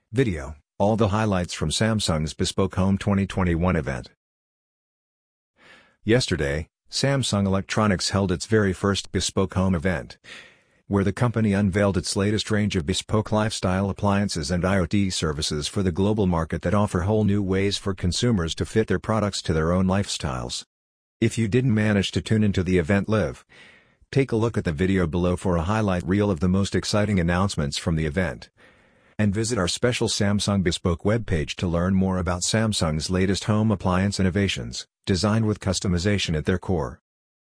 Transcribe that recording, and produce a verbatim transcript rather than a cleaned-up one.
Video: all the highlights from Samsung's Bespoke Home twenty twenty-one event. Yesterday, Samsung Electronics held its very first Bespoke Home event, where the company unveiled its latest range of bespoke lifestyle appliances and IoT services for the global market that offer whole new ways for consumers to fit their products to their own lifestyles. If you didn't manage to tune into the event live, take a look at the video below for a highlight reel of the most exciting announcements from the event. And visit our special Samsung Bespoke webpage to learn more about Samsung's latest home appliance innovations, designed with customization at their core.